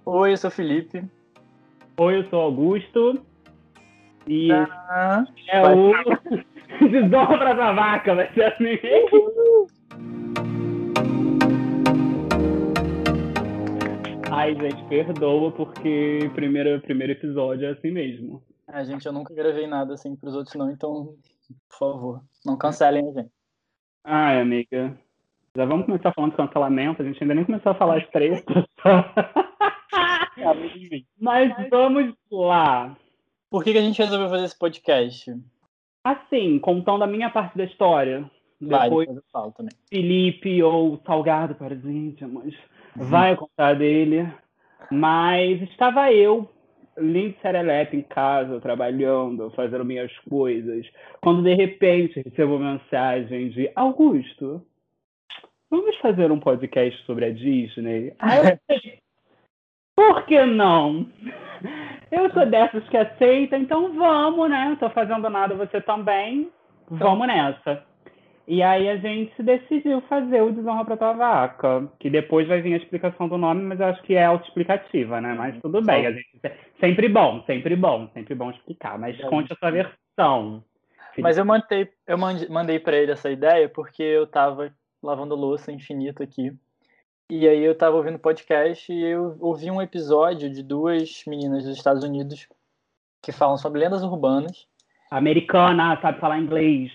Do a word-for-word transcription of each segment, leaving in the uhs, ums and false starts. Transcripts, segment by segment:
Oi, eu sou o Felipe. Oi, eu sou Augusto. E Ah, é vai. o Desdobra da Vaca, vai ser assim. Ai, gente, perdoa, porque primeiro, primeiro episódio é assim mesmo. Ah, gente, eu nunca gravei nada assim pros outros não, então, por favor, não cancelem a gente. Ai, amiga. Já vamos começar falando de cancelamento, a gente ainda nem começou a falar as tretas. Ah, mas enfim. Mas vamos lá. Por que que a gente resolveu fazer esse podcast? Assim, contando a minha parte da história. Vai, Depois, depois eu falo também. Felipe ou Salgado para os íntimos vai contar dele. Mas estava eu, lindo serelepe em casa, trabalhando, fazendo minhas coisas, quando de repente recebo uma mensagem de Augusto, vamos fazer um podcast sobre a Disney? Aí eu pensei, por que não? Eu sou dessas que aceita, então vamos, né? Não tô fazendo nada, você também. Vamos nessa. E aí a gente decidiu fazer o Desonra pra Tua Vaca, que depois vai vir a explicação do nome, mas eu acho que é autoexplicativa, né? Mas tudo bem, a gente sempre bom, sempre bom, sempre bom explicar, mas conte a sua versão. Mas eu mandei, eu mandei, mandei para ele essa ideia porque eu tava lavando louça infinito aqui. E aí eu tava ouvindo podcast e eu ouvi um episódio de duas meninas dos Estados Unidos que falam sobre lendas urbanas. Americana, sabe falar inglês.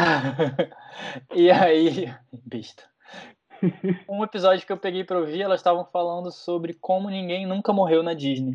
E aí, besta. Um episódio que eu peguei pra ouvir, elas estavam falando sobre como ninguém nunca morreu na Disney.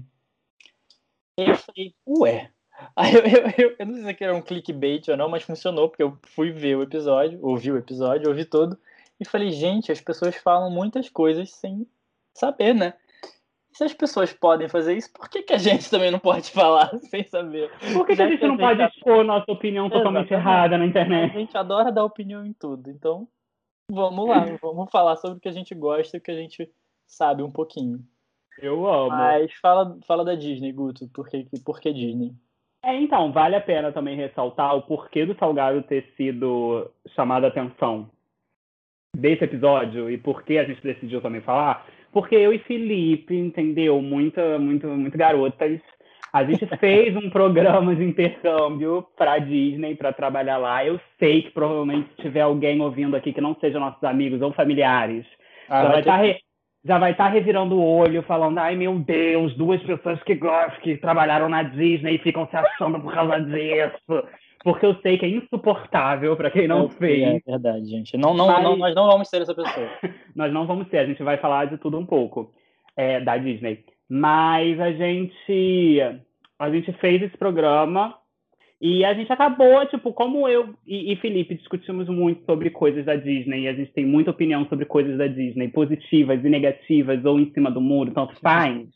E eu falei, ué. Aí eu, eu, eu, eu não sei se aqui era um clickbait ou não, mas funcionou, porque eu fui ver o episódio, ouvi o episódio, ouvi todo, e falei, gente, as pessoas falam muitas coisas sem saber, né? Se as pessoas podem fazer isso, por que, que a gente também não pode falar sem saber? Por que, que a gente não pode expor nossa opinião totalmente errada na internet? A gente adora dar opinião em tudo, então vamos lá, vamos falar sobre o que a gente gosta e o que a gente sabe um pouquinho. Eu amo. Mas fala, fala da Disney, Guto, por que, por que Disney? É, então, vale a pena também ressaltar o porquê do Salgado ter sido chamado a atenção desse episódio e por que a gente decidiu também falar. Porque eu e Felipe, entendeu? Muita, muito, muito garotas. A gente fez um programa de intercâmbio para Disney, para trabalhar lá. Eu sei que provavelmente se tiver alguém ouvindo aqui que não seja nossos amigos ou familiares, ah, já vai estar re... já vai estar revirando o olho, falando, ai meu Deus, duas pessoas que gostam, que trabalharam na Disney e ficam se achando por causa disso. Porque eu sei que é insuportável para quem não é, fez. É verdade, gente. Não, não, Mas... não, nós não vamos ser essa pessoa. Nós não vamos ser, a gente vai falar de tudo um pouco é, da Disney. Mas a gente, a gente fez esse programa e a gente acabou, tipo, como eu e, e Felipe discutimos muito sobre coisas da Disney, e a gente tem muita opinião sobre coisas da Disney, positivas e negativas, ou em cima do muro, tanto faz.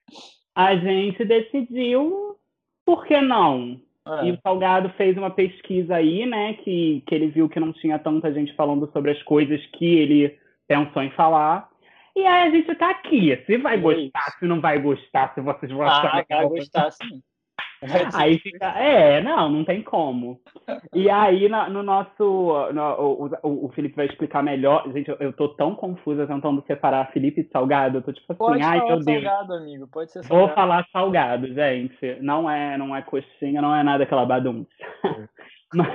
A gente decidiu, por que não? É. E o Salgado fez uma pesquisa aí, né, que, que ele viu que não tinha tanta gente falando sobre as coisas que ele pensou em falar. E aí a gente tá aqui. Se vai e gostar, é se não vai gostar, se vocês vão achar... Ah, vai gostar sim. Aí fica... É, não, não tem como. E aí, no, no nosso... No, o, o, o Felipe vai explicar melhor. Gente, eu, eu tô tão confusa tentando separar Felipe e Salgado. Eu tô tipo assim, Pode ai falar meu Deus. Salgado, amigo. Pode ser Salgado. Vou falar Salgado, gente. Não é, não é coxinha, não é nada aquela bagunça. Mas,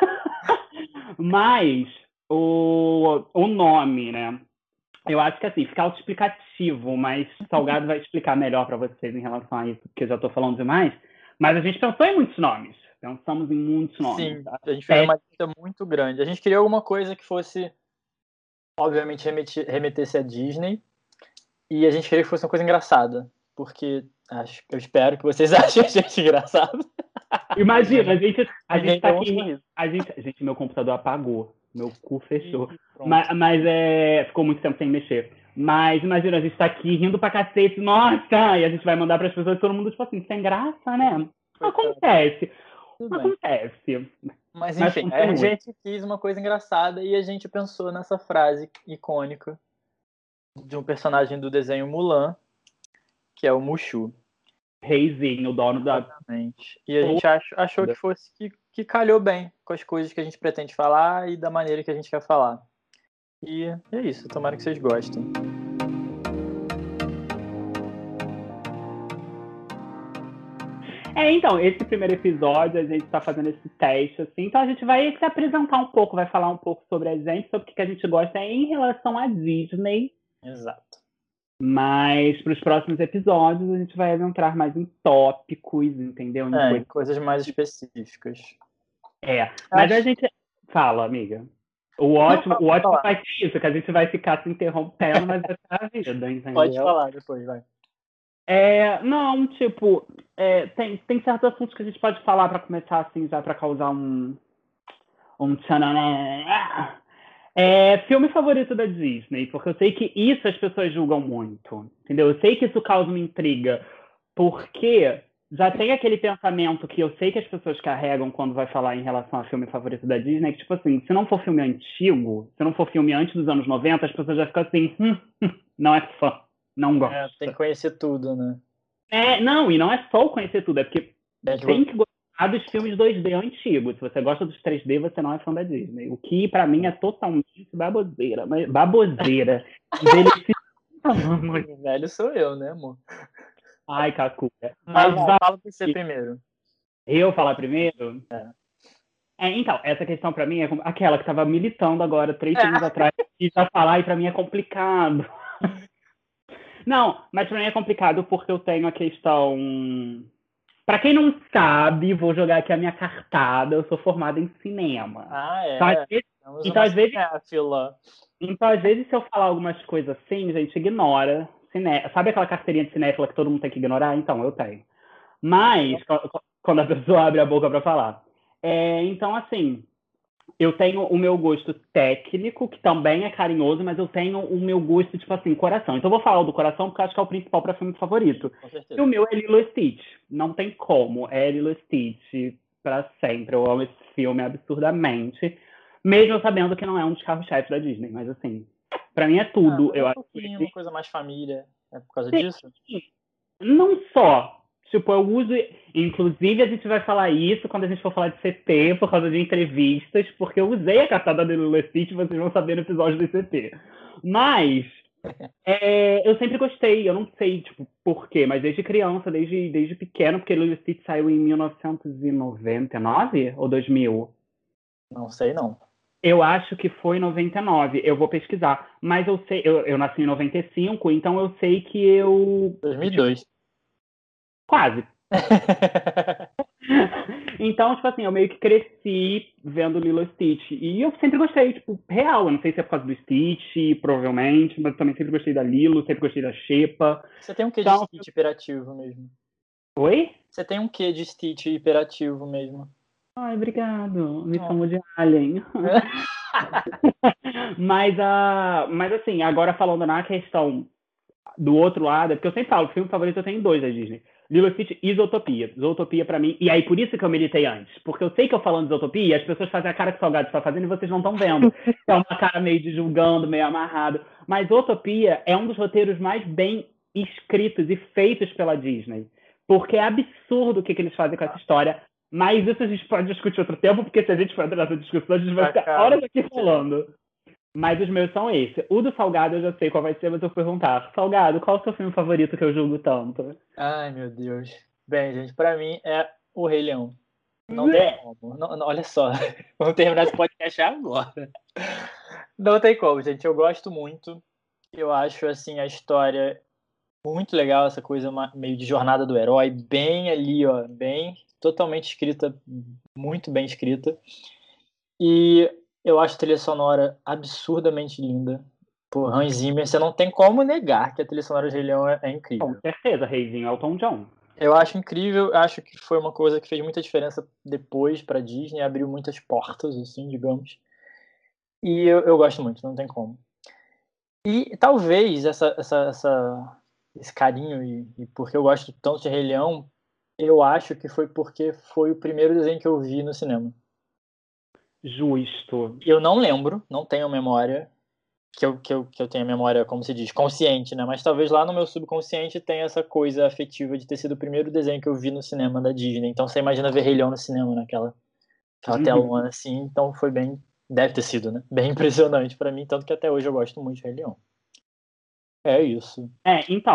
mas o, o nome, né? Eu acho que assim, fica autoexplicativo, mas Salgado vai explicar melhor para vocês em relação a isso, porque eu já tô falando demais. Mas a gente pensou em muitos nomes. Pensamos em muitos nomes. Sim, tá? A gente fez é... uma lista muito grande. A gente queria alguma coisa que fosse, obviamente, remeter, remetesse a Disney. E a gente queria que fosse uma coisa engraçada. Porque acho, eu espero que vocês achem a gente engraçado. Imagina, a gente, a gente tá aqui. A gente, gente, meu computador apagou. Meu cu fechou. Mas, mas é, ficou muito tempo sem mexer. Mas imagina, a gente tá aqui rindo pra cacete, nossa! E a gente vai mandar pras pessoas, todo mundo, tipo assim, sem graça, né? Acontece. Acontece. Mas enfim, Mas, a gente quis uma coisa engraçada e a gente pensou nessa frase icônica de um personagem do desenho Mulan, que é o Mushu. Reizinho, o dono da... Exatamente. E a gente ach, achou que fosse que, que calhou bem com as coisas que a gente pretende falar e da maneira que a gente quer falar. E é isso, tomara que vocês gostem. É, então, esse primeiro episódio a gente tá fazendo esse teste, assim, então a gente vai se apresentar um pouco, vai falar um pouco sobre a gente, sobre o que a gente gosta em relação à Disney. Exato. Mas para os próximos episódios a gente vai entrar mais em tópicos, entendeu? Em É, coisas... coisas mais específicas. É, mas Acho... a gente... Fala, amiga. O ótimo, Não, o ótimo falar. vai ser isso, que a gente vai ficar se interrompendo, mas vai ser a vida, entendeu? Pode falar depois, vai. É, não, tipo, é, tem, tem certos assuntos que a gente pode falar para começar assim, já para causar um... um tchananã. É, filme favorito da Disney, porque eu sei que isso as pessoas julgam muito, entendeu? Eu sei que isso causa uma intriga, porque já tem aquele pensamento que eu sei que as pessoas carregam quando vai falar em relação a filme favorito da Disney, que tipo assim, se não for filme antigo, se não for filme antes dos anos noventa, as pessoas já ficam assim, hum, hum, não é fã, não gosta. É, tem que conhecer tudo, né? É, não, e não é só o conhecer tudo, é porque É que tem que gostar dos filmes dois D antigos. Se você gosta dos três D, você não é fã da Disney. O que, pra mim, é totalmente baboseira. Mas, baboseira. velho sou eu, né, amor? Ai, Cacuia. Mas Mas vai, vai. fala pra você primeiro. Eu falar primeiro? É. É, então, essa questão pra mim é como- aquela que tava militando agora, três É. segundos atrás, e já falar, e pra mim é complicado. Não, mas pra mim é complicado porque eu tenho a questão... Pra quem não sabe, vou jogar aqui a minha cartada. Eu sou formada em cinema. Ah, é. Então, às vezes, Temos então, uma às vezes, cinéfila. então, às vezes, se eu falar algumas coisas assim, a gente ignora. Ciné... Sabe aquela carteirinha de cinéfila que todo mundo tem que ignorar? Então, eu tenho. Mas, co- quando a pessoa abre a boca pra falar. É, então, assim, eu tenho o meu gosto técnico, que também é carinhoso, mas eu tenho o meu gosto, tipo assim, coração. Então eu vou falar do coração porque eu acho que é o principal para filme favorito. Com E certeza. o meu é Lilo e Stitch. Não tem como. É Lilo e Stitch para sempre. Eu amo esse filme absurdamente. Mesmo sabendo que não é um dos carros-chefes da Disney. Mas assim, para mim é Ah, tudo. mas é Eu um acho pouquinho, que uma coisa mais família. É por causa disso? não só. Tipo, eu uso. Inclusive, a gente vai falar isso quando a gente for falar de C T, por causa de entrevistas, porque eu usei a cartada do Lilo e Stitch, vocês vão saber no episódio do C T. Mas. É, eu sempre gostei, eu não sei, tipo, por quê, mas desde criança, desde, desde pequeno, porque Lilo e Stitch saiu em mil novecentos e noventa e nove ou dois mil? Não sei, não. Eu acho que foi em noventa e nove, eu vou pesquisar. Mas eu sei, eu, eu nasci em noventa e cinco, então eu sei que eu. dois mil e Tipo, dois. quase. Então, tipo assim, eu meio que cresci vendo Lilo e Stitch. E eu sempre gostei, tipo, real. Eu não sei se é por causa do Stitch, provavelmente, mas eu também sempre gostei da Lilo, sempre gostei da Xepa. Você tem um quê de Então, Stitch hiperativo mesmo? oi? Você tem um quê de Stitch hiperativo mesmo? Ai, obrigado. Me Oh. chamou de Alien. mas, a, mas assim, agora falando na questão do outro lado, é porque eu sempre falo, o filme favorito eu tenho dois da Disney. Lilo e Stitch e Zootopia. Zootopia pra mim, e aí por isso que eu militei antes. Porque eu sei que eu falando de Zootopia, as pessoas fazem a cara que o Salgado está fazendo e vocês não estão vendo. É uma cara meio de julgando, meio amarrado. Mas Zootopia é um dos roteiros mais bem escritos e feitos pela Disney. Porque é absurdo o que, que eles fazem com essa história. Mas isso a gente pode discutir outro tempo, porque se a gente for entrar nessa discussão, a gente vai ficar horas aqui falando. Mas os meus são esses. O do Salgado eu já sei qual vai ser, mas eu vou perguntar. Salgado, qual é o seu filme favorito que eu julgo tanto? Ai, meu Deus. Bem, gente, pra mim é O Rei Leão. Não tem como. Não, não, olha só, vamos terminar esse podcast agora. Não tem como, gente. Eu gosto muito. Eu acho, assim, a história muito legal, essa coisa meio de jornada do herói, bem ali, ó, bem, totalmente escrita, muito bem escrita. E eu acho a trilha sonora absurdamente linda. Por Hans Zimmer, você não tem como negar que a trilha sonora de Rei Leão é, é incrível. Com certeza, Reizinho Elton John. Eu acho incrível, acho que foi uma coisa que fez muita diferença depois pra Disney, abriu muitas portas, assim, digamos. E eu, eu gosto muito, não tem como. E talvez essa, essa, essa, esse carinho, e, e porque eu gosto tanto de Rei Leão, eu acho que foi porque foi o primeiro desenho que eu vi no cinema. Justo. Eu não lembro, não tenho memória, que eu, que eu, que eu tenha memória, como se diz, consciente, né? Mas talvez lá no meu subconsciente tenha essa coisa afetiva de ter sido o primeiro desenho que eu vi no cinema da Disney. Então você imagina ver Rei Leão no cinema, naquela aquela Uhum. telona assim. Então foi bem, deve ter sido, né? Bem impressionante pra mim, tanto que até hoje eu gosto muito de Rei Leão. É isso. É, então,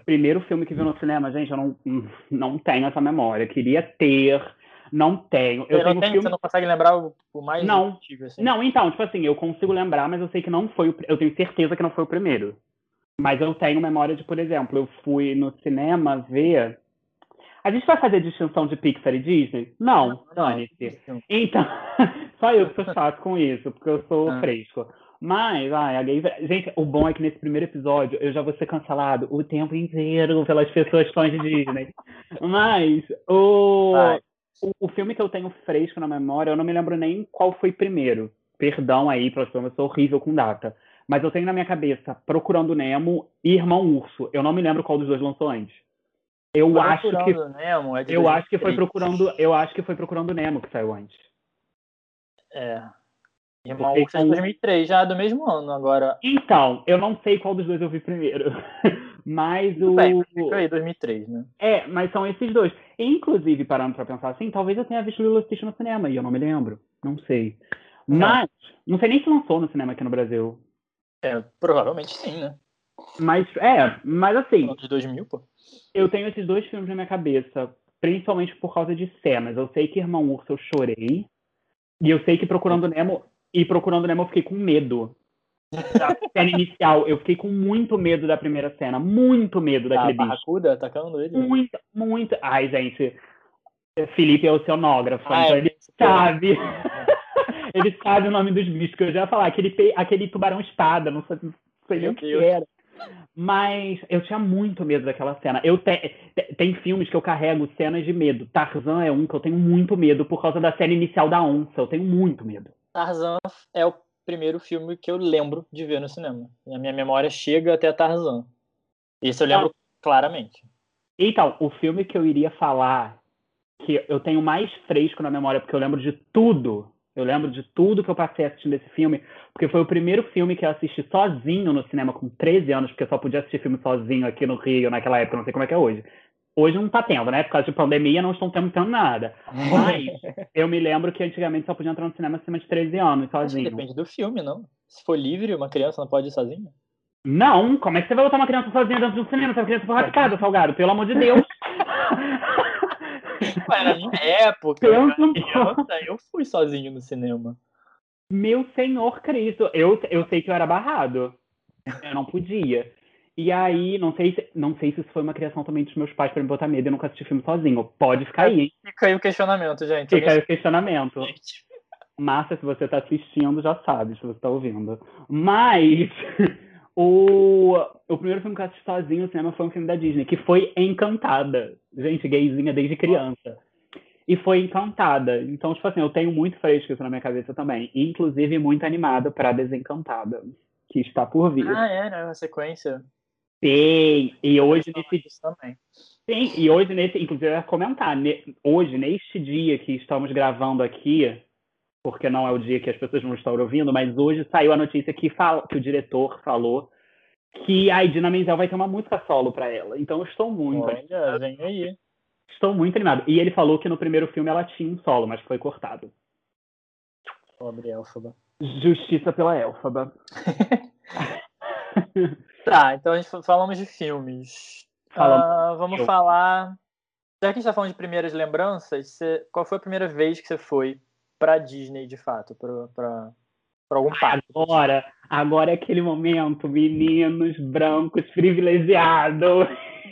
primeiro filme que vi no cinema, gente, eu não, não tenho essa memória. Queria ter, não tenho. Eu Você não tenho tem, filme... você não consegue lembrar o, o mais Não, antigo, assim? não, então, tipo assim, eu consigo lembrar, mas eu sei que não foi o... Eu tenho certeza que não foi o primeiro. Mas eu tenho memória de, por exemplo, eu fui no cinema ver... A gente vai fazer distinção de Pixar e Disney? Não, dane-se. Então, só eu que sou chato com isso, porque eu sou Ah. fresco. Mas, ai, a gay... gente, o bom é que nesse primeiro episódio eu já vou ser cancelado o tempo inteiro pelas pessoas fãs de Disney. Mas o... Vai. o, o filme que eu tenho fresco na memória, eu não me lembro nem qual foi primeiro. Perdão aí, próximo, eu sou horrível com data. Mas eu tenho na minha cabeça Procurando Nemo e Irmão Urso. Eu não me lembro qual dos dois lançou antes. Eu acho que Procurando Nemo é de eu dois mil e acho que foi três. procurando, eu acho que foi Procurando Nemo que saiu antes. É. Irmão Porque Urso é de dois mil e três, já é do mesmo ano agora. Então, eu não sei qual dos dois eu vi primeiro. Mas Tudo o bem, mas fica aí, dois mil e três, né? É, mas são esses dois. Inclusive, parando pra pensar assim, talvez eu tenha visto Lilo e Stitch no cinema e eu não me lembro. Não sei. Mas, não sei nem se lançou no cinema aqui no Brasil. É, provavelmente sim, né? Mas, é, mas assim, De dois mil, pô. eu tenho esses dois filmes na minha cabeça, principalmente por causa de cenas. Eu sei que Irmão Urso eu chorei, e eu sei que Procurando Nemo, e Procurando Nemo eu fiquei com medo. Da cena inicial, eu fiquei com muito medo da primeira cena, muito medo daquele A bicho. barracuda atacando ele. Muito, muito. Ai, gente, Felipe é oceanógrafo, Ah, então é ele isso, sabe. Ele sabe o nome dos bichos, que eu já ia falar, aquele, pe- aquele tubarão-espada, não sei, não sei nem Meu o que Deus. era. Mas eu tinha muito medo daquela cena. Eu te- te- tem filmes que eu carrego cenas de medo. Tarzan é um que eu tenho muito medo por causa da cena inicial da onça. Eu tenho muito medo. Tarzan é o primeiro filme que eu lembro de ver no cinema. A minha memória chega até Tarzan. Isso eu lembro claramente. Então, o filme que eu iria falar, que eu tenho mais fresco na memória, porque eu lembro de tudo. Eu lembro de tudo que eu passei assistindo esse filme, porque foi o primeiro filme que eu assisti sozinho no cinema com treze anos, porque eu só podia assistir filme sozinho aqui no Rio naquela época, não sei como é que é hoje. Hoje não tá tendo, né? Por causa de pandemia não estão tendo nada. Mas eu me lembro que antigamente só podia entrar no cinema acima de treze anos, Acho que sozinho. depende do filme, não? Se for livre, uma criança não pode ir sozinha? Não, como é que você vai botar uma criança sozinha dentro de um cinema? Essa criança foi raptada, Salgado, pelo amor de Deus. Ué, na minha época, eu Pensa um era pouco. criança, eu fui sozinho no cinema. Meu Senhor Cristo, eu, eu sei que eu era barrado. Eu não podia. E aí, não sei, se, não sei se isso foi uma criação também dos meus pais pra me botar medo e nunca assistir filme sozinho. Pode ficar aí, hein? Fica aí o questionamento, gente. Fica aí Alguém o questionamento. gente. Márcia, se você tá assistindo, já sabe, se você tá ouvindo. Mas o, o primeiro filme que eu assisti sozinho no cinema foi um filme da Disney, que foi Encantada. Gente, gayzinha desde criança. E foi Encantada. Então, tipo assim, eu tenho muito fresco isso na minha cabeça também. Inclusive, muito animado pra Desencantada, que está por vir. Ah, é, né? Uma sequência. Sim, e hoje nesse Isso também. Sim, e hoje nesse, inclusive eu ia comentar, ne- hoje, neste dia que estamos gravando aqui, porque não é o dia que as pessoas vão estar ouvindo, mas hoje saiu a notícia que, fala, que o diretor falou que a Idina Menzel vai ter uma música solo para ela. Então eu estou muito Olha, animado. vem aí. Estou muito animado. E ele falou que no primeiro filme ela tinha um solo, mas foi cortado. Pobre Elfaba. Justiça pela Elfaba. Tá, então a gente fa- falamos de filmes. Falando Ah, vamos eu. falar. Já que a gente tá falando de primeiras lembranças, você- qual foi a primeira vez que você foi pra Disney, de fato? Pra, pra, pra algum parque? Agora, agora é aquele momento, meninos brancos privilegiados.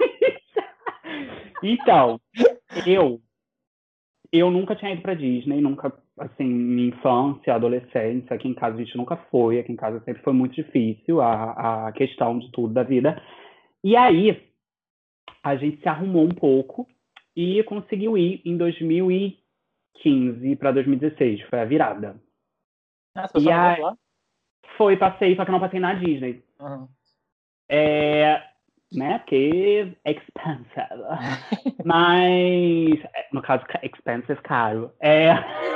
Então, eu eu nunca tinha ido pra Disney, nunca, assim, minha infância, adolescência, aqui em casa a gente nunca foi, aqui em casa sempre foi muito difícil a, a questão de tudo da vida. E aí, a gente se arrumou um pouco e conseguiu ir em dois mil e quinze para dois mil e dezesseis, foi a virada. Ah, você E passou no aí, Globo lá? foi, passei, só que não passei na Disney. Uhum. É, né, porque é expensive. Mas, no caso, expensive, caro. É,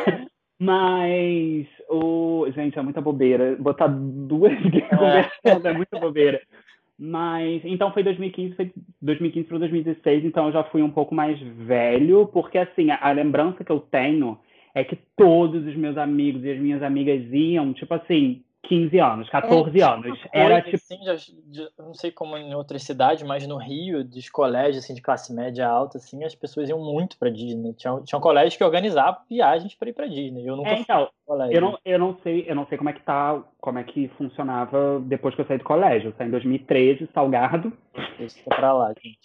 mas, o, gente, é muita bobeira. Botar duas gays conversando é muita bobeira. Mas, então foi dois mil e quinze, foi dois mil e quinze para dois mil e dezesseis, então eu já fui um pouco mais velho, porque assim, a, a lembrança que eu tenho é que todos os meus amigos e as minhas amigas iam, tipo assim, quinze anos, catorze É, anos. Era tipo. Assim, já, já, não sei como em outras cidades, mas no Rio, dos colégios assim, de classe média alta, assim, as pessoas iam muito pra Disney. Tinha, tinha um colégio que organizava viagens para ir pra Disney. Eu nunca É, fui então, pro colégio. eu não, eu não sei, eu não sei como é que tá, como é que funcionava depois que eu saí do colégio. Eu saí em dois mil e treze, Salgado. Deixa eu pra lá, gente.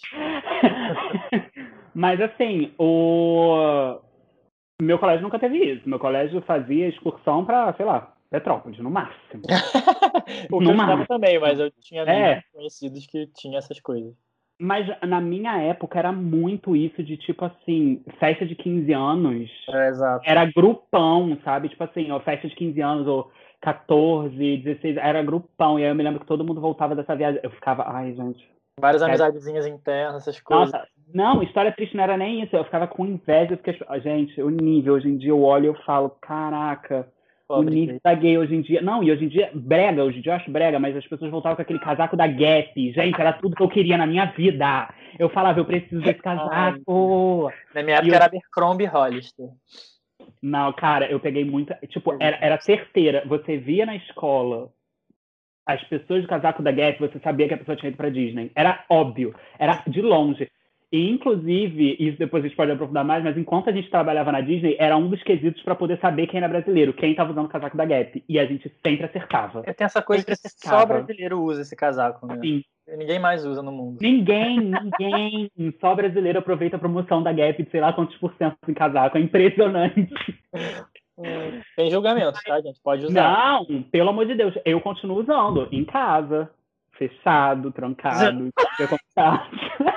Mas assim, o meu colégio nunca teve isso. Meu colégio fazia excursão pra, sei lá, Petrópolis, no máximo. O que No eu estava máximo. também, mas eu tinha amigos É, conhecidos que tinham essas coisas. mas na minha época era muito isso de tipo assim, festa de quinze anos É, exato. era grupão, sabe? Tipo assim, ó, festa de quinze anos ou catorze, dezesseis, era grupão. E aí eu me lembro que todo mundo voltava dessa viagem. Eu ficava, ai, gente. Várias quero- amizadezinhas internas, essas coisas. Nossa, não, história triste não era nem isso. Eu ficava com inveja, porque, ah, gente, o nível, hoje em dia eu olho e eu falo, caraca, o Pobre nível gay. da gay hoje em dia. Não, e hoje em dia, brega, hoje em dia eu acho brega, mas as pessoas voltavam com aquele casaco da Gap. Gente, era tudo que eu queria na minha vida. Eu falava, eu preciso desse Ai, casaco. na minha E época eu, era Abercrombie e Hollister. não, cara, eu peguei muita. Tipo, era, era certeira. Você via na escola as pessoas de casaco da Gap, você sabia que a pessoa tinha ido pra Disney. Era óbvio. Era de longe. E, inclusive, isso depois a gente pode aprofundar mais, mas enquanto a gente trabalhava na Disney, era um dos quesitos para poder saber quem era brasileiro, quem estava usando o casaco da Gap. E a gente sempre acertava. Eu tenho essa coisa Sempre que só acertava. brasileiro usa esse casaco, né? Sim. Ninguém mais usa no mundo. Ninguém, ninguém, só brasileiro aproveita a promoção da Gap de sei lá quantos por cento em casaco. É impressionante. Hum, tem julgamento, tá, gente? Pode usar. Não, pelo amor de Deus, eu continuo usando em casa, fechado, trancado, decontado.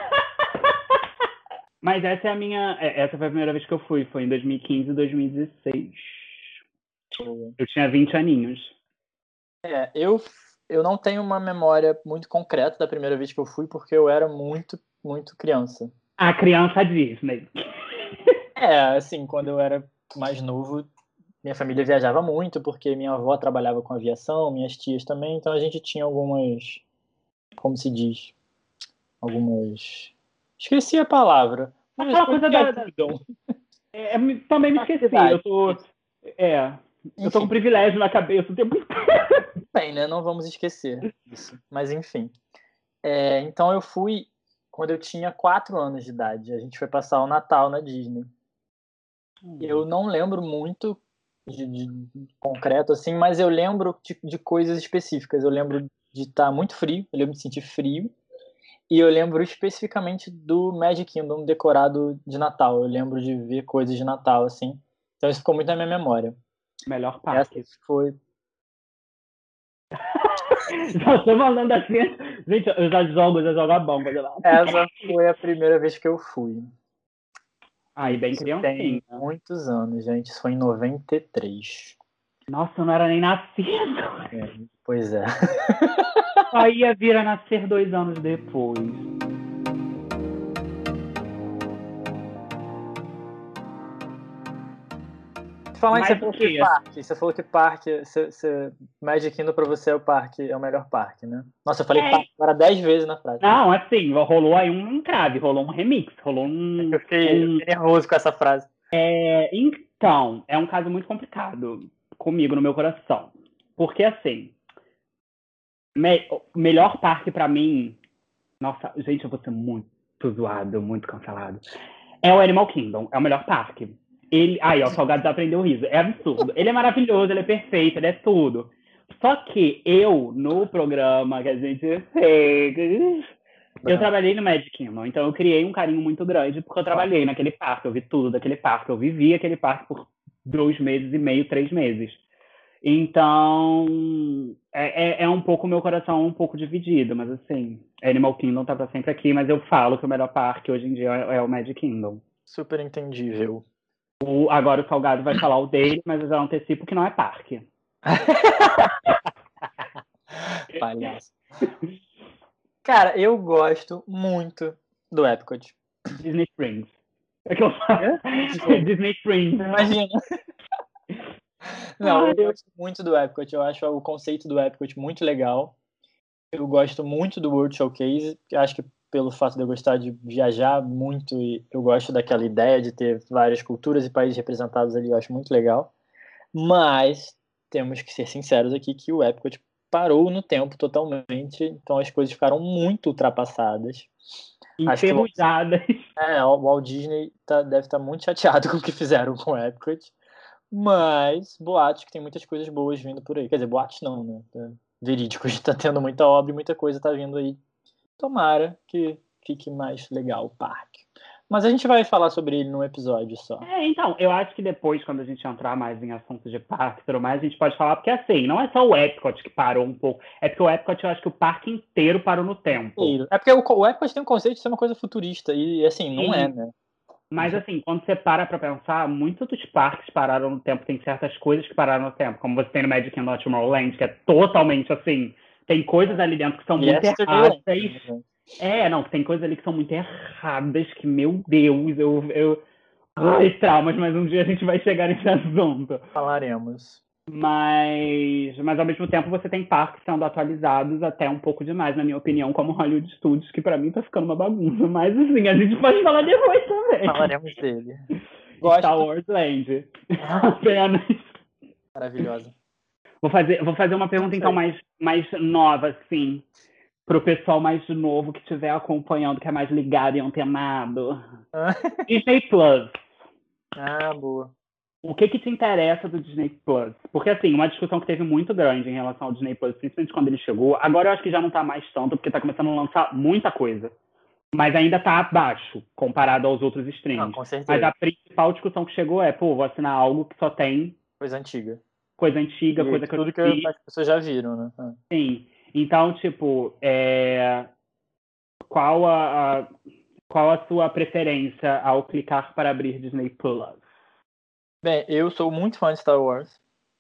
Mas essa é a minha, essa foi a primeira vez que eu fui, foi em dois mil e quinze, dois mil e dezesseis. Eu tinha vinte aninhos. É, eu, eu não tenho uma memória muito concreta da primeira vez que eu fui, porque eu era muito, muito criança. A criança Disney. É, assim, quando eu era mais novo, minha família viajava muito, porque minha avó trabalhava com aviação, minhas tias também, então a gente tinha algumas, como se diz, algumas... Esqueci a palavra. Mas Aquela coisa da... da é, também me esqueci, eu tô... É, eu tô com privilégio na cabeça o tempo inteiro. Bem, né? Não vamos esquecer isso. Mas enfim. É, então eu fui quando eu tinha quatro anos de idade. A gente foi passar o Natal na Disney. Hum. Eu não lembro muito de, de concreto, assim, mas eu lembro de, de coisas específicas. Eu lembro de estar muito frio, eu lembro de sentir frio. E eu lembro especificamente do Magic Kingdom decorado de Natal. Eu lembro de ver coisas de Natal, assim. Então isso ficou muito na minha memória. Melhor parque. Essa foi... Já tô falando assim. Gente, eu já jogo, já jogo a bomba. Já... Essa foi a primeira vez que eu fui. Aí, bem Isso criancinha. tem muitos anos, gente. Isso foi em noventa e três. Nossa, eu não era nem nascido. É, pois é. Aí ia vir a nascer dois anos depois. Falando que você falou que parque, você falou que parque, você, você, Magic Kingdom pra você é o parque, é o melhor parque, né? Nossa, eu falei é. parque agora dez vezes na frase. Não, assim, rolou aí um entrave, rolou um remix, rolou um... Eu fiquei, um... eu fiquei nervoso com essa frase. É, então, é um caso muito complicado comigo, no meu coração. Porque, assim, me, melhor parque pra mim... Nossa, gente, eu vou ser muito zoado, muito cancelado. É o Animal Kingdom, é o melhor parque. Ele, aí, ó, o Salgado já aprendeu o riso. É absurdo. Ele é maravilhoso, ele é perfeito, ele é tudo. Só que eu, no programa que a gente fez, eu trabalhei no Magic Kingdom, então eu criei um carinho muito grande porque eu trabalhei naquele parque, eu vi tudo daquele parque, eu vivi aquele parque por dois meses e meio, três meses. Então, é, é, é um pouco, meu coração um pouco dividido, mas assim, Animal Kingdom tá pra sempre aqui, mas eu falo que o melhor parque hoje em dia é, é o Magic Kingdom. Super entendível. O, agora o Salgado vai falar o dele, mas eu já antecipo que não é parque. Palhaço. Cara, eu gosto muito do Epcot. Disney Springs. É que eu falo. É? Disney Springs. Imagina. Não, eu gosto muito do Epcot. Eu acho o conceito do Epcot muito legal. Eu gosto muito do World Showcase. Acho que pelo fato de eu gostar de viajar muito, e eu gosto daquela ideia de ter várias culturas e países representados ali. Eu acho muito legal. Mas temos que ser sinceros aqui que o Epcot parou no tempo totalmente, então as coisas ficaram muito ultrapassadas. Acho que o Walt, Enferrujadas. é, o Walt Disney tá, deve estar muito chateado com o que fizeram com o Epcot, mas boatos que tem muitas coisas boas vindo por aí. Quer dizer, boatos não, né? É, verídicos, tá tendo muita obra e muita coisa tá vindo aí. Tomara que fique mais legal o parque. Mas a gente vai falar sobre ele num episódio só. É, então, eu acho que depois, quando a gente entrar mais em assuntos de parque e tudo mais, a gente pode falar, porque assim, não é só o Epcot que parou um pouco, é porque o Epcot, eu acho que o parque inteiro parou no tempo. É porque o, o Epcot tem um conceito de ser uma coisa futurista, e assim, não Sim. é, né? Mas assim, quando você para pra pensar, muitos dos parques pararam no tempo, tem certas coisas que pararam no tempo, como você tem no Magic Kingdom Tomorrowland, que é totalmente assim, tem coisas ali dentro que são E muito essa erradas. né? É, não, tem coisas ali que são muito erradas, que, meu Deus, eu... eu... Ai, traumas, mas um dia a gente vai chegar nesse assunto. Falaremos. Mas, mas ao mesmo tempo você tem parques sendo atualizados até um pouco demais, na minha opinião, como Hollywood Studios, que pra mim tá ficando uma bagunça. Mas assim, a gente pode falar depois também. Falaremos dele. Star Wars Land. Apenas. Maravilhosa. Vou fazer, vou fazer uma pergunta então mais, mais nova, assim, pro pessoal mais novo que estiver acompanhando, que é mais ligado e antenado. Disney Plus. Ah, boa. O que que te interessa do Disney Plus? Porque, assim, uma discussão que teve muito grande em relação ao Disney Plus, principalmente quando ele chegou, agora eu acho que já não tá mais tanto, porque tá começando a lançar muita coisa. Mas ainda tá abaixo, comparado aos outros streams. Não, com certeza. Mas a principal discussão que chegou é, pô, vou assinar algo que só tem... Coisa antiga. Coisa antiga, e coisa que tudo eu que vi. as pessoas já viram, né? Ah. Sim. Então, tipo, é... qual, a, a... qual a sua preferência ao clicar para abrir Disney Plus? Bem, eu sou muito fã de Star Wars.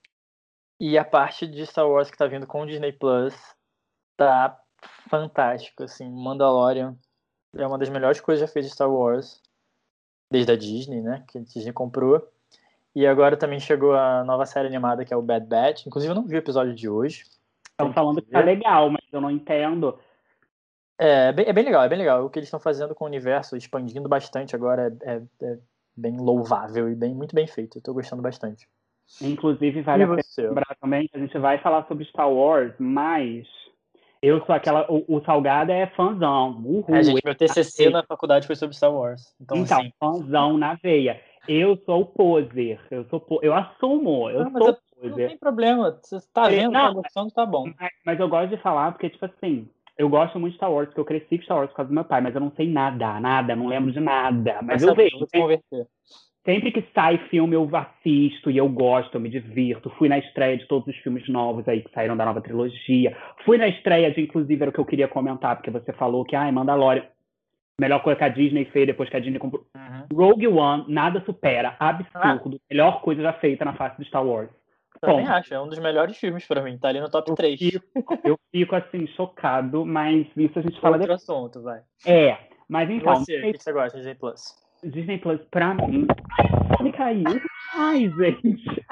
E a parte de Star Wars que tá vindo com o Disney Plus tá fantástico, assim. Mandalorian é uma das melhores coisas já feitas de Star Wars. Desde a Disney, né? Que a Disney comprou. E agora também chegou a nova série animada, que é o Bad Batch. Inclusive, eu não vi o episódio de hoje. Estão falando que tá legal, mas eu não entendo. É, é bem, é bem legal, é bem legal. O que eles estão fazendo com o universo, expandindo bastante agora, é, é, é bem louvável e bem, muito bem feito. Eu tô gostando bastante. Inclusive, vale a pena lembrar também que a gente vai falar sobre Star Wars, mas eu sou aquela... O, o Salgado é fãzão. Uhul, é, gente, meu T C C na faculdade foi sobre Star Wars. Então, então assim... fãzão na veia. Eu sou poser. Eu, sou po... eu assumo, eu não, mas sou eu, poser. Não tem problema. Você tá vendo, não, tá gostando, tá bom. Mas, mas eu gosto de falar porque, tipo assim... Eu gosto muito de Star Wars, porque eu cresci com Star Wars por causa do meu pai, mas eu não sei nada, nada, não lembro de nada. Mas, mas eu vejo. Vou te converter. Sempre que sai filme eu assisto e eu gosto, eu me divirto. Fui na estreia de todos os filmes novos aí que saíram da nova trilogia. Fui na estreia de, inclusive, era o que eu queria comentar, porque você falou que, ai, Mandalorian, melhor coisa que a Disney fez depois que a Disney comprou. Uhum. Rogue One, nada supera, absurdo, ah. melhor coisa já feita na face de Star Wars. Também acho, é um dos melhores filmes pra mim, tá ali no top eu três. Fico, eu fico, assim, chocado, mas isso a gente fala Outro depois. assunto, vai. É, mas então... E você, o que você gosta de Disney Plus? Disney Plus, pra mim... Ele caiu. Ai, gente.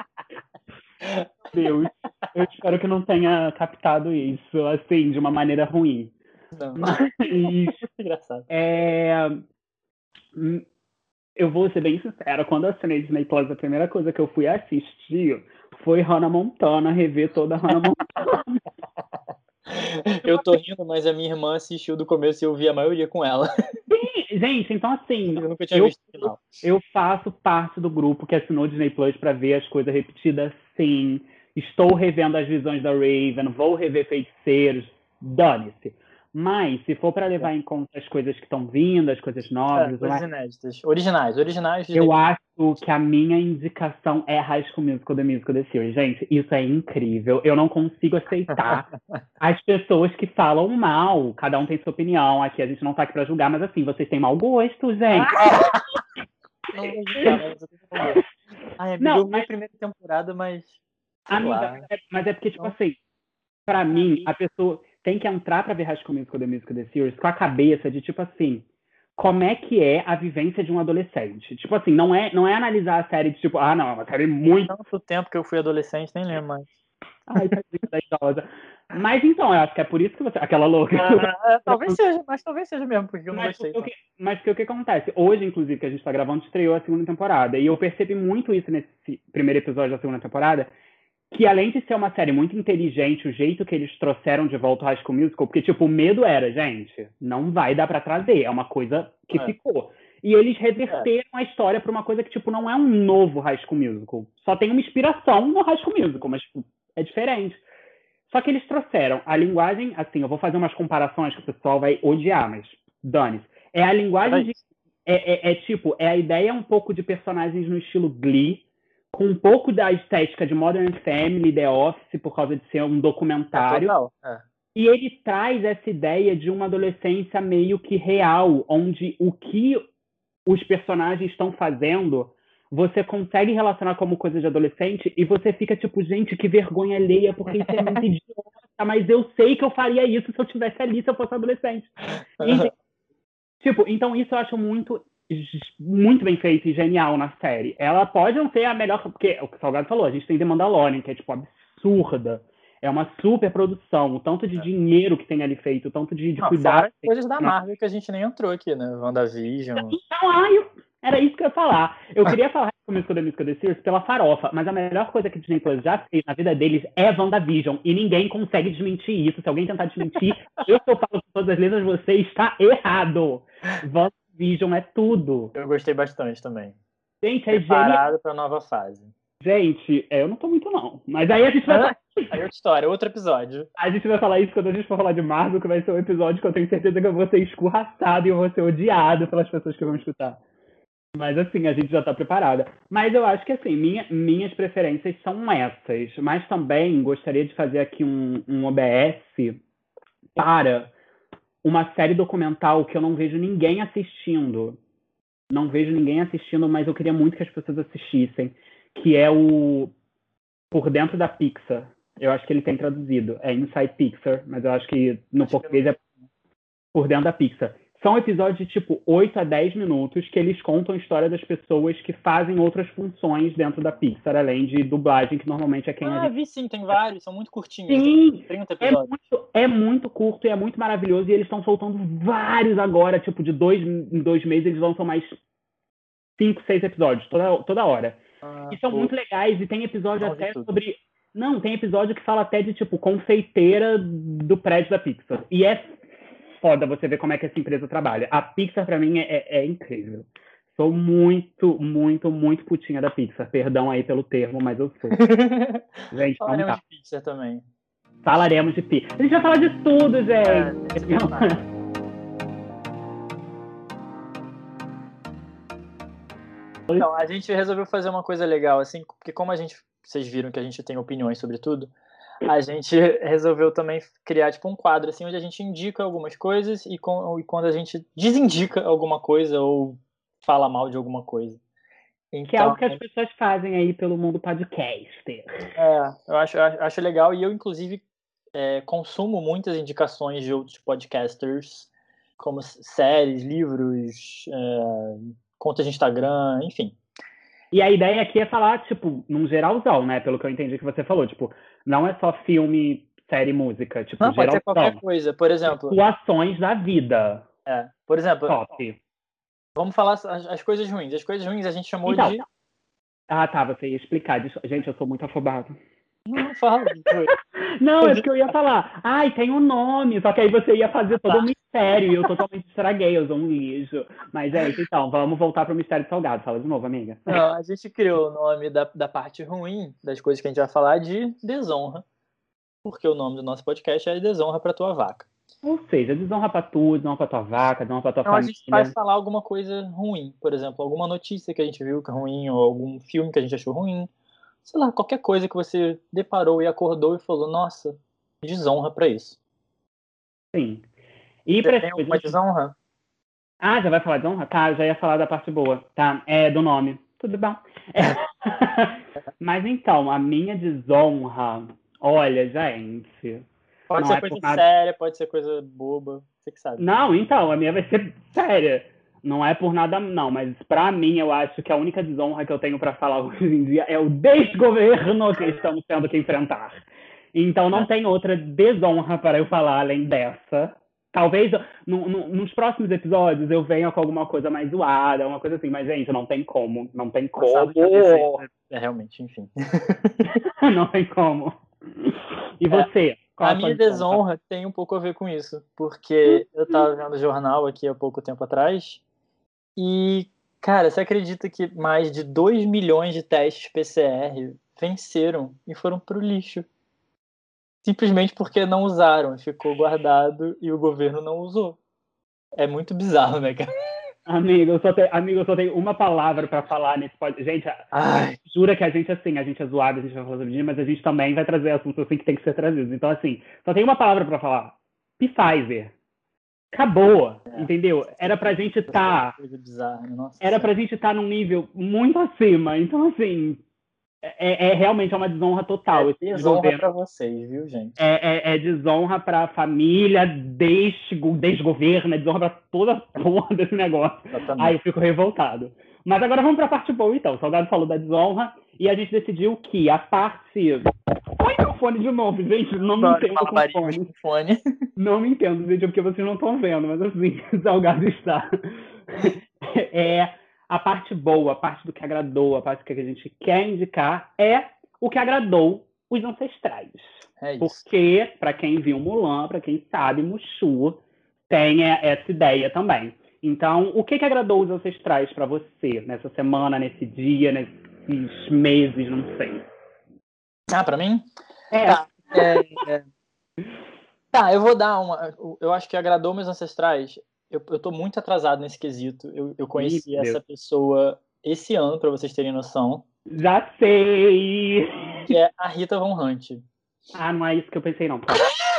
Deus. Eu espero que não tenha captado isso, assim, de uma maneira ruim. Não. Mas... engraçado. É... Eu vou ser bem sincera. Quando eu assinei Disney Plus, a primeira coisa que eu fui assistir foi Hannah Montana, rever toda a Hannah Montana. Eu tô rindo, mas a minha irmã assistiu do começo e eu vi a maioria com ela. Sim, gente, então assim... Eu nunca tinha eu, visto o final. Eu faço parte do grupo que assinou Disney Plus pra ver as coisas repetidas, sim. Estou revendo as visões da Raven, vou rever Feiticeiros, dane-se. Mas, se for para levar em conta as coisas que estão vindo, as coisas novas... É, coisas inéditas. Originais, originais. Eu acho que a minha indicação é High School Musical, The Musical, The Series. Gente, isso é incrível. Eu não consigo aceitar as pessoas que falam mal. Cada um tem sua opinião. Aqui a gente não tá aqui pra julgar, mas assim, vocês têm mau gosto, gente. Não vou julgar, mas eu tenho mau gosto. Ai, amiga, eu vi a primeira temporada, mas... Amiga, mas é, mas é porque, tipo não. assim, pra mim, a pessoa tem que entrar pra ver High School Musical, The Musical, The Series com a cabeça de, tipo assim, como é que é a vivência de um adolescente. Tipo assim, não é, não é analisar a série de tipo, ah, não, é uma série muito... Tanto tempo que eu fui adolescente, nem lembro mais. Ai, tadinha da idosa. Mas então, eu acho que é por isso que você... Aquela louca. Ah, é, talvez seja, mas talvez seja mesmo, porque eu não mas, gostei. O que, mas que, o que acontece? Hoje, inclusive, que a gente tá gravando, estreou a segunda temporada. E eu percebi muito isso nesse primeiro episódio da segunda temporada, que além de ser uma série muito inteligente, o jeito que eles trouxeram de volta o High School Musical, porque, tipo, o medo era, gente, não vai dar pra trazer, é uma coisa que É. ficou. E eles reverteram a história pra uma coisa que, tipo, não é um novo High School Musical. Só tem uma inspiração no High School Musical, mas, tipo, é diferente. Só que eles trouxeram a linguagem, assim, eu vou fazer umas comparações que o pessoal vai odiar, mas dane-se. É a linguagem de... É, é, é tipo, é a ideia um pouco de personagens no estilo Glee, com um pouco da estética de Modern Family, The Office, por causa de ser um documentário. É total, é. E ele traz essa ideia de uma adolescência meio que real, onde o que os personagens estão fazendo, você consegue relacionar como coisa de adolescente e você fica tipo, gente, que vergonha alheia, porque isso é muito idiota, mas eu sei que eu faria isso se eu tivesse ali, se eu fosse adolescente. E, tipo, então isso eu acho muito muito bem feito e genial na série. Ela pode não ser a melhor, porque o que o Salgado falou, a gente tem The Mandalorian, que é tipo absurda. É uma super produção, o tanto de é. dinheiro que tem ali feito, o tanto de, de não, cuidado. Fora coisas da Marvel que a gente nem entrou aqui, né? WandaVision. Então, ai, era isso que eu ia falar. Eu queria falar com o Música da Música The Series pela farofa, mas a melhor coisa que a Disney Plus já fez na vida deles é WandaVision, e ninguém consegue desmentir isso. Se alguém tentar desmentir, eu que eu falo com todas as letras, você está errado. WandaVision é tudo. Eu gostei bastante também. Gente, é Preparado para a nova fase. Gente, eu não tô muito não. Mas aí a gente vai falar... Aí é outra história, outro episódio. A gente vai falar isso quando a gente for falar de Marvel, que vai ser um episódio que eu tenho certeza que eu vou ser escorraçado e eu vou ser odiado pelas pessoas que vão escutar. Mas assim, a gente já tá preparada. Mas eu acho que assim, minha, minhas preferências são essas. Mas também gostaria de fazer aqui um, um O B S para uma série documental que eu não vejo ninguém assistindo. Não vejo ninguém assistindo, mas eu queria muito que as pessoas assistissem. Que é o Por Dentro da Pixar. Eu acho que ele tem traduzido. É Inside Pixar, mas eu acho que no acho português que é Por Dentro da Pixar. São episódios de tipo oito a dez minutos que eles contam a história das pessoas que fazem outras funções dentro da Pixar, além de dublagem, que normalmente é quem... Ah, a gente... vi sim, tem vários, são muito curtinhos. Sim, trinta é episódios. muito, é muito curto e é muito maravilhoso, e eles estão soltando vários agora, tipo, de dois em dois meses eles lançam mais cinco, seis episódios, toda, toda hora. Ah, e são pô. muito legais, e tem episódio Não, até sobre... Não, tem episódio que fala até de, tipo, confeiteira do prédio da Pixar. E é foda você ver como é que essa empresa trabalha. A Pixar, pra mim, é, é incrível. Sou muito, muito, muito putinha da Pixar. Perdão aí pelo termo, mas eu sou. Gente, falaremos não tá. de Pixar também. Falaremos de Pixar. A gente vai falar de tudo, gente. É, Então, a gente resolveu fazer uma coisa legal, assim, porque como a gente, vocês viram que a gente tem opiniões sobre tudo, a gente resolveu também criar, tipo, um quadro, assim, onde a gente indica algumas coisas e, com, e quando a gente desindica alguma coisa ou fala mal de alguma coisa. Então, que é algo que as pessoas fazem aí pelo mundo podcast. É, eu acho, eu acho legal, e eu, inclusive, é, consumo muitas indicações de outros podcasters, como séries, livros, é, contas de Instagram, enfim. E a ideia aqui é falar, tipo, num geralzão, né? Pelo que eu entendi que você falou. Tipo, não é só filme, série, música. Tipo, não, geralzão. Pode ser qualquer coisa. Por exemplo... Situações da vida. É. Por exemplo... Top. Vamos falar as, as coisas ruins. As coisas ruins a gente chamou então, de... Ah, tá. Você ia explicar. Gente, eu sou muito afobado. Não, fala. Não, é porque eu ia falar, ai, tem um nome, só que aí você ia fazer todo o um mistério e eu totalmente estraguei, eu sou um lixo. Mas é isso, então, vamos voltar pro mistério de salgado. Fala de novo, amiga. Não, a gente criou o nome da, da parte ruim das coisas que a gente vai falar de desonra, porque o nome do nosso podcast é Desonra pra Tua Vaca. Ou seja, desonra pra tu, desonra pra tua vaca, desonra pra tua então, família. A gente vai falar alguma coisa ruim, por exemplo, alguma notícia que a gente viu que é ruim, ou algum filme que a gente achou ruim. Sei lá, qualquer coisa que você deparou e acordou e falou, nossa, desonra pra isso. Sim. E pra tem alguma desonra? Ah, já vai falar de desonra? Tá, já ia falar da parte boa. Tá, é do nome. Tudo bom. É. Mas então, a minha desonra, olha, gente... Pode ser é coisa nada... séria, pode ser coisa boba, você que sabe. Não, então, a minha vai ser séria. Não é por nada, não, mas pra mim eu acho que a única desonra que eu tenho pra falar hoje em dia é o desgoverno que estamos tendo que enfrentar. Então não é. tem outra desonra para eu falar além dessa. Talvez no, no, nos próximos episódios eu venha com alguma coisa mais zoada, uma coisa assim, mas, gente, não tem como. Não tem como. É realmente, enfim. Não tem como. E você? A minha desonra tem um pouco a ver com isso, porque eu tava vendo o jornal aqui há pouco tempo atrás e, cara, você acredita que mais de dois milhões de testes P C R venceram e foram pro lixo? Simplesmente porque não usaram, ficou guardado e o governo não usou. É muito bizarro, né, cara? Amigo, eu só tenho, amigo, eu só tenho uma palavra pra falar nesse podcast. Gente, Ai. Jura que a gente, assim, a gente é zoado, a gente vai falar sobre isso, mas a gente também vai trazer assuntos assim que tem que ser trazidos. Então, assim, só tem uma palavra pra falar. Pfizer. Acabou, é. Entendeu? Era pra gente estar... Tá, era pra gente estar tá num nível muito acima. Então, assim, é, é realmente uma desonra total. É desonra pra vocês, viu, gente? É, é, é desonra pra família, desde, desgoverno, é desonra pra toda a porra desse negócio. Exatamente. Aí eu fico revoltado. Mas agora vamos pra parte boa, então. O Salgado falou da desonra e a gente decidiu que a parte... Põe meu fone de novo, gente. Não me entendo com fone. com fone. Não me entendo, gente, porque vocês não estão vendo, mas assim, o Salgado está. É, a parte boa, a parte do que agradou, a parte que a gente quer indicar é o que agradou os ancestrais. É isso. Porque, para quem viu Mulan, para quem sabe, Mushu tem essa ideia também. Então, o que, que agradou os ancestrais para você nessa semana, nesse dia, nesses meses, não sei? Ah, para mim? É. Tá, é, é... tá, eu vou dar uma... Eu acho que agradou meus ancestrais. Eu, eu tô muito atrasado nesse quesito. Eu, eu conheci Ih, essa Deus. pessoa esse ano, para vocês terem noção. Já sei! Que é a Rita Von Hunt. Ah, não é isso que eu pensei, não.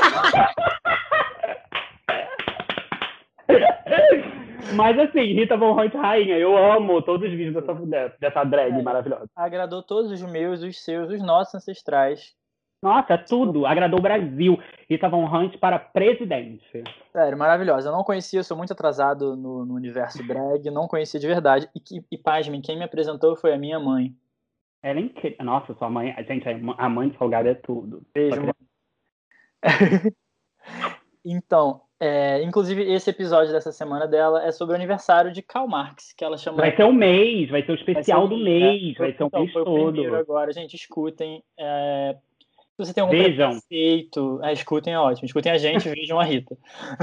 Mas assim, Rita Von Hunt rainha, eu amo todos os vídeos dessa, dessa drag é, maravilhosa. Agradou todos os meus, os seus, os nossos ancestrais. Nossa, tudo. Agradou o Brasil. Rita Von Hunt para presidente. Sério, maravilhosa. Eu não conhecia, eu sou muito atrasado no, no universo drag, não conhecia de verdade. E, e pasmem, quem me apresentou foi a minha mãe. Ela é incrível. Nossa, sua mãe... Gente, a mãe de Salgado é tudo. Beijo, mãe. Então, é, inclusive esse episódio dessa semana dela é sobre o aniversário de Karl Marx, que ela chamou... Vai ser um mês, vai ser o especial ser, do mês, é, vai ser um então, mês foi todo. O primeiro agora, gente, escutem. É, se você tem algum vejam. preconceito... É, escutem, é ótimo. Escutem a gente e vejam a Rita.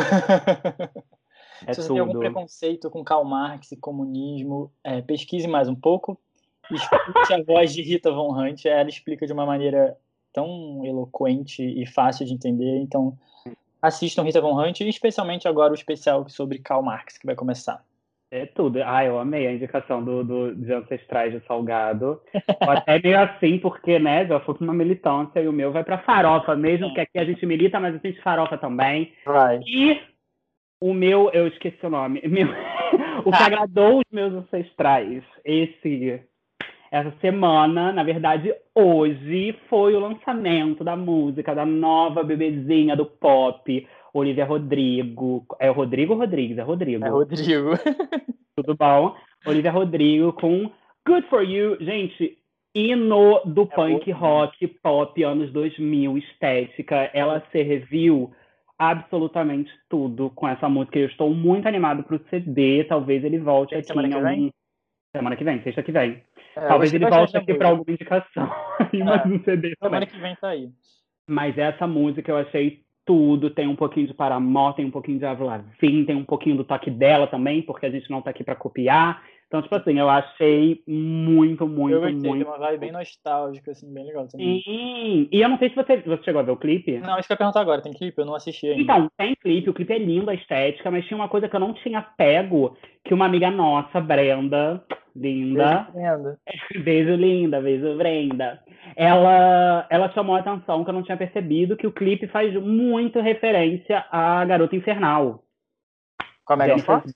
É se você tudo. tem algum preconceito com Karl Marx e comunismo, é, pesquise mais um pouco. Escute a voz de Rita Von Hunt. Ela explica de uma maneira tão eloquente e fácil de entender. Então, assistam Rita Von Hunt, e especialmente agora o especial sobre Karl Marx, que vai começar. É tudo. Ah, eu amei a indicação do, do, de ancestrais de Salgado. Até meio assim, porque, né, já fui pra uma militância e o meu vai pra farofa mesmo, é. que aqui a gente milita, mas a gente farofa também. Vai. E o meu, eu esqueci o nome, meu, o que agradou os meus ancestrais esse, essa semana, na verdade, hoje, foi o lançamento da música da nova bebezinha do pop, Olivia Rodrigo. É o Rodrigo ou Rodrigues? É Rodrigo. É Rodrigo. Tudo bom? Olivia Rodrigo com Good For You. Gente, hino do é punk bom, rock né? Pop anos dois mil, estética. Ela serviu absolutamente tudo com essa música. Eu estou muito animado pro C D. Talvez ele volte Tem aqui semana em algum... Vem? Semana que vem, sexta que vem. É, Talvez ele volte aqui para alguma indicação. É, mas no C D semana também. que vem tá aí. Mas essa música eu achei tudo. Tem um pouquinho de Paramore, tem um pouquinho de Avril Lavigne, tem um pouquinho do toque dela também, porque a gente não tá aqui para copiar. Então, tipo assim, eu achei muito, muito, eu gostei, muito... Tem uma vibe bem nostálgica, assim, bem legal também. Sim, e eu não sei se você, você chegou a ver o clipe. Não, isso que eu ia perguntar agora, tem clipe? Eu não assisti ainda. Então, tem clipe, o clipe é lindo, a estética, mas tinha uma coisa que eu não tinha pego, que uma amiga nossa, Brenda, linda... Beijo, Brenda. Beijo, linda, beijo, Brenda. Ela, ela chamou a atenção que eu não tinha percebido que o clipe faz muito referência à Garota Infernal. Com a Megan Fox?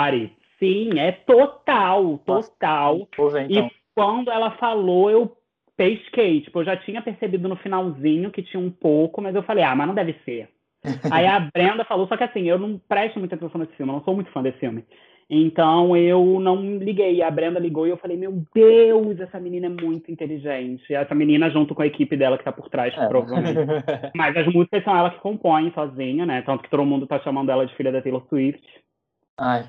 Sim, é total, total. Nossa, vou ver, então. E quando ela falou, eu pesquei. Tipo, eu já tinha percebido no finalzinho que tinha um pouco, mas eu falei, ah, mas não deve ser. Aí a Brenda falou, só que assim, eu não presto muita atenção nesse filme, eu não sou muito fã desse filme. Então eu não liguei. A Brenda ligou e eu falei, meu Deus, essa menina é muito inteligente. Essa menina junto com a equipe dela que tá por trás, É. provavelmente. Mas as músicas são ela que compõe sozinha, né? Tanto que todo mundo tá chamando ela de filha da Taylor Swift. Ai.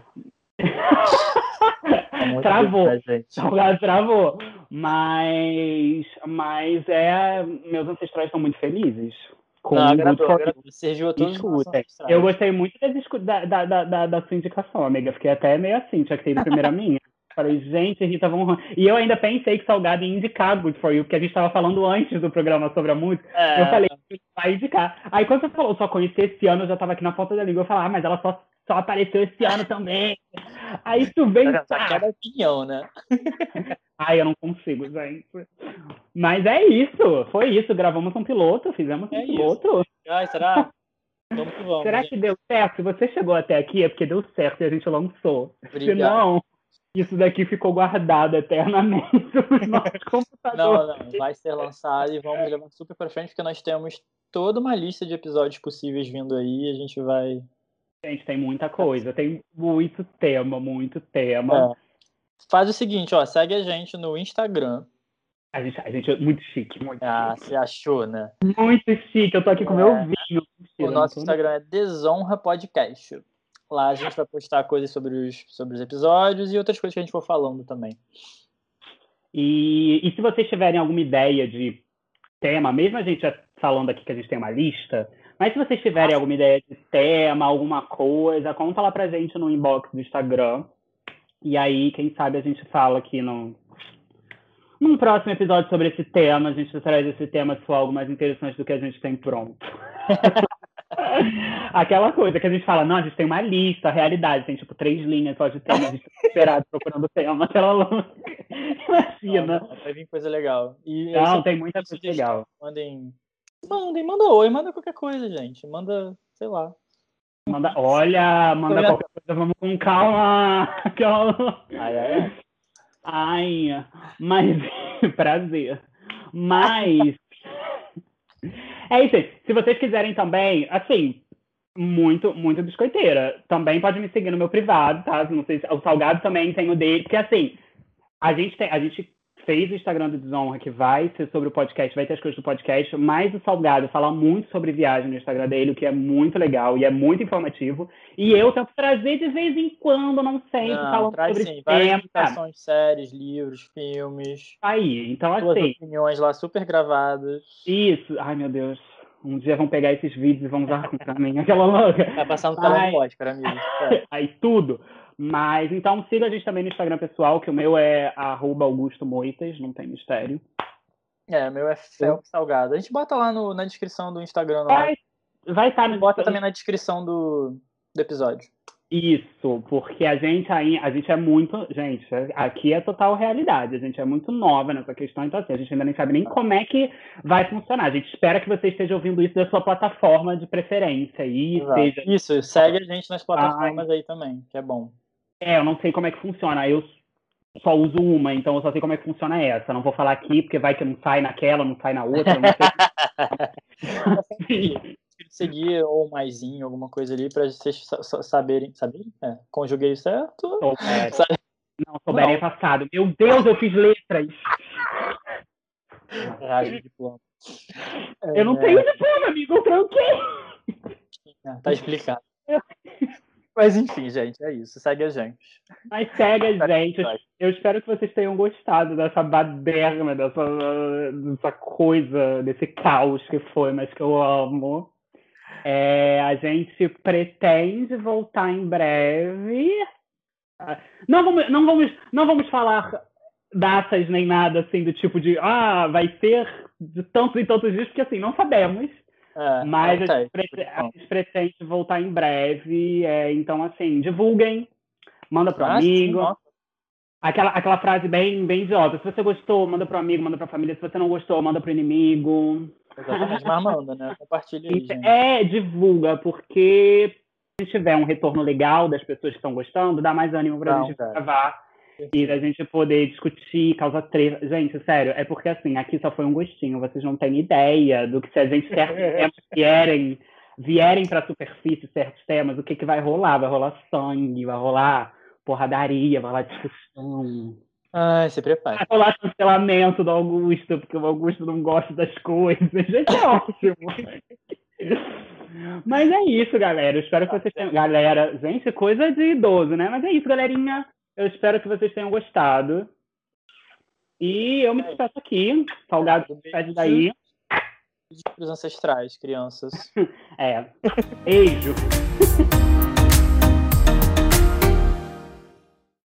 Travou. Deus, né, gente? Salgado travou. Mas, mas é, meus ancestrais estão muito felizes. Com Não, Good agradou, for agradou. Serviu a todos os nossos Escuta, ancestrais. eu gostei muito da, da, da, da, da sua indicação, amiga. Fiquei até meio assim, tinha que ter ido primeiro a minha. Falei, gente, Rita Von Hunt. E eu ainda pensei que Salgado ia indicar Good For You, porque a gente estava falando antes do programa sobre a música. É. Eu falei, vai indicar. Aí quando você falou, só conheci esse ano, eu já estava aqui na ponta da língua. Eu falei, ah, mas ela só, só apareceu esse ano também. Aí tu vem... Tá cada opinião, né? Ai, eu não consigo, gente. Mas é isso, foi isso. Gravamos um piloto, fizemos um É piloto. Isso. Ai, será? Vamos que vamos. Será gente. que deu certo? Se você chegou até aqui é porque deu certo e a gente lançou. Obrigado. Senão, isso daqui ficou guardado eternamente nos nossos computadores. Não, não, vai ser lançado e vamos levar super pra frente, porque nós temos toda uma lista de episódios possíveis vindo aí. A gente vai. Gente, tem muita coisa, tem muito tema, muito tema. É. Faz o seguinte, ó, segue a gente no Instagram. A gente, a gente é muito chique, muito Ah, chique. você achou, né? Muito chique, eu tô aqui com o meu É. vinho. O nosso Instagram é Desonra Podcast. Lá a gente vai postar coisas sobre os, sobre os episódios e outras coisas que a gente for falando também. E, e se vocês tiverem alguma ideia de tema, mesmo a gente já falando aqui que a gente tem uma lista, mas se vocês tiverem alguma ideia de tema, alguma coisa, conta lá pra gente no inbox do Instagram. E aí, quem sabe a gente fala aqui no, num próximo episódio sobre esse tema. A gente traz esse tema se for algo mais interessante do que a gente tem pronto. Aquela coisa que a gente fala, não, a gente tem uma lista, a realidade, tem tipo três linhas só de tema, a gente tá desesperado procurando tema, aquela louca. Imagina. Não, não, vai vir coisa legal. E não, tem muita coisa sugestão, legal. Mandem, mandem, manda oi, manda qualquer coisa, gente. Manda, sei lá. Manda, olha, manda Olha. qualquer coisa, vamos com calma. calma. Ai, ai, ai. Ai, mas, prazer. Mas, é isso aí. Se vocês quiserem também, assim, muito, muito biscoiteira, também pode me seguir no meu privado, tá? Não sei se, o Salgado também tem o dele, porque assim, a gente tem, a gente fez o Instagram do Desonra, que vai ser sobre o podcast, vai ter as coisas do podcast, mas o Salgado fala muito sobre viagem no Instagram dele, o que é muito legal e é muito informativo. E eu tento trazer de vez em quando, não sempre, Não, falando traz sobre sim, várias tema. indicações, séries, livros, filmes. Aí, então Suas assim, opiniões lá super gravadas. isso, ai meu Deus, um dia vão pegar esses vídeos e vão usar contra mim, aquela louca. Vai passar no telão Ai. do Oscar, amigo. É. Aí tudo. Mas, então, siga a gente também no Instagram pessoal, que o meu é arroba Augusto Moitas, não tem mistério. É, meu é Felps Salgado. A gente bota lá no, na descrição do Instagram. Vai, vai estar no Bota também na descrição do, do episódio. Isso, porque a gente aí, a gente é muito, gente, aqui é total realidade, a gente é muito nova nessa questão, então assim, a gente ainda nem sabe nem como é que vai funcionar. A gente espera que você esteja ouvindo isso da sua plataforma de preferência aí, seja... Isso, segue a gente nas plataformas Ai. aí também, que é bom. É, eu não sei como é que funciona, eu só uso uma, então eu só sei como é que funciona essa. Não vou falar aqui, porque vai que não sai naquela, não sai na outra, eu não sei. Seguir ou maisinho, alguma coisa ali, pra vocês saberem. Saberem? É, conjuguei certo? Souberem. Sabe? Não, souberem é passado. Meu Deus, eu fiz letras. Rasgo diploma. Eu não é... tenho diploma, amigo, eu tranquei. É, tá explicado. Mas enfim, gente, é isso. Segue a gente. Mas segue a gente. Eu espero que vocês tenham gostado dessa baderna, dessa, dessa coisa, desse caos que foi, mas que eu amo. É, a gente pretende voltar em breve. Não vamos, não vamos, não vamos falar datas nem nada assim do tipo de ah, vai ser de tantos e tantos dias, porque assim, não sabemos. É, mas a gente, pretende, a gente pretende voltar em breve. É, então, assim, divulguem, manda pro ah, amigo. Sim, aquela, aquela frase bem, bem idiota. Se você gostou, manda pro amigo, manda pra família. Se você não gostou, manda pro inimigo. Exatamente, mas manda, né? Compartilha aí, gente. É, divulga, porque se tiver um retorno legal das pessoas que estão gostando, dá mais ânimo pra não, gente cara. gravar. E a gente poder discutir, causar treta. Gente, sério, é porque assim, aqui só foi um gostinho. Vocês não têm ideia do que se a gente certos temas vierem, vierem pra superfície certos temas, o que, que vai rolar? Vai rolar sangue, vai rolar porradaria, vai lá discussão. Ai, se prepare. Vai rolar cancelamento do Augusto, porque o Augusto não gosta das coisas. Isso é ótimo. Mas é isso, galera. Eu espero que vocês tenham... Galera, gente, coisa de idoso, né? Mas é isso, galerinha. Eu espero que vocês tenham gostado. E eu me despeço aqui. Salgado, despede daí. Para os ancestrais, crianças. É. Beijo.